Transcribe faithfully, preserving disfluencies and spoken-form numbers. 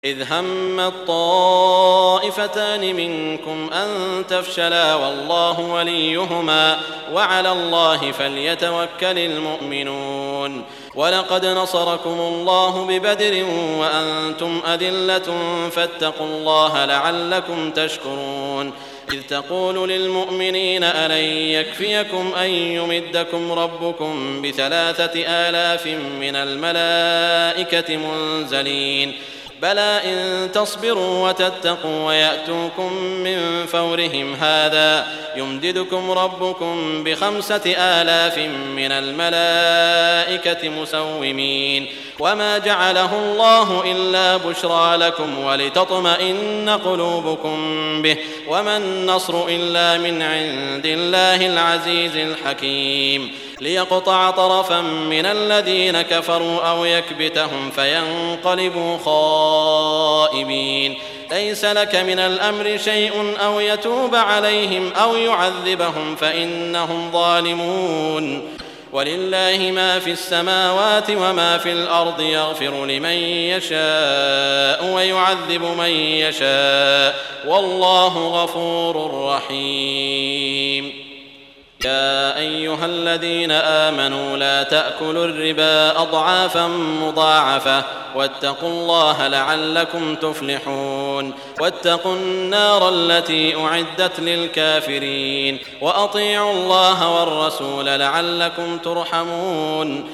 إذ همت طائفتان منكم أن تفشلا والله وليهما وعلى الله فليتوكل المؤمنون. ولقد نصركم الله ببدر وأنتم أذلة فاتقوا الله لعلكم تشكرون. إذ تقول للمؤمنين ألن يكفيكم أن يمدكم ربكم بثلاثة آلاف من الملائكة منزلين بلى إن تصبروا وتتقوا ويأتوكم من فورهم هذا يمددكم ربكم بخمسة آلاف من الملائكة مسومين. وما جعله الله إلا بشرى لكم ولتطمئن قلوبكم به وما النصر إلا من عند الله العزيز الحكيم. ليقطع طرفا من الذين كفروا أو يكبتهم فينقلبوا خائبين. ليس لك من الأمر شيء أو يتوب عليهم أو يعذبهم فإنهم ظالمون. ولله ما في السماوات وما في الأرض يغفر لمن يشاء ويعذب من يشاء والله غفور رحيم. يا أيها الذين آمنوا لا تأكلوا الربا أضعافا مضاعفة واتقوا الله لعلكم تفلحون. واتقوا النار التي أعدت للكافرين وأطيعوا الله والرسول لعلكم ترحمون.